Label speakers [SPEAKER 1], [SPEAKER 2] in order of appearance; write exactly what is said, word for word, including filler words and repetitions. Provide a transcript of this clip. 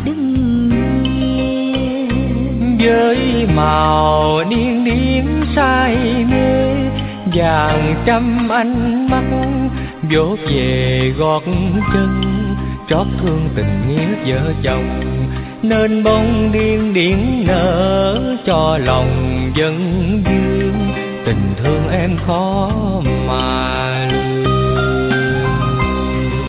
[SPEAKER 1] đứng nghiêng.
[SPEAKER 2] Với màu điên điển say mê, vàng trăm ánh mắt vỗ về gót chân, trót thương tình nghĩa vợ chồng, nên bông điên điển nở cho lòng dân dương. Tình thương em khó